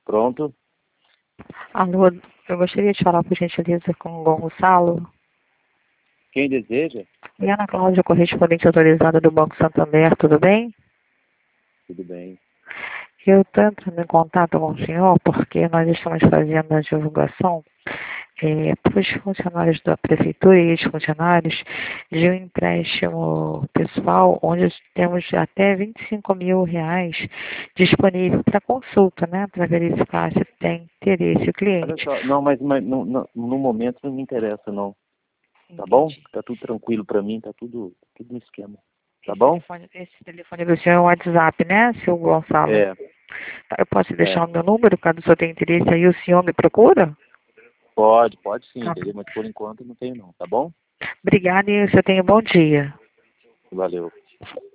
Pronto. Alô, eu gostaria de falar, por gentileza, com o Gonçalo. Quem deseja? E Ana Cláudia, correspondente autorizada do Banco Santander, tudo bem? Tudo bem. Eu estou entrando em contato com o senhor porque nós estamos fazendo a divulgação para os funcionários da prefeitura e ex-funcionários de um empréstimo pessoal onde temos até R$ 25.000 disponível para consulta, né? Para verificar se tem interesse o Olha cliente. só, não, mas no momento não me interessa, não. Tá bom? Tá tudo tranquilo pra mim, tá tudo no esquema. Tá bom? Esse telefone do senhor é o WhatsApp, né, seu Gonçalo? É, Tá, eu posso deixar é. o meu número, caso o senhor tenha interesse aí, o senhor me procura? Pode sim, Tá. entendeu? Mas por enquanto não tenho não, tá bom? Obrigada e o senhor tenha um bom dia. Valeu.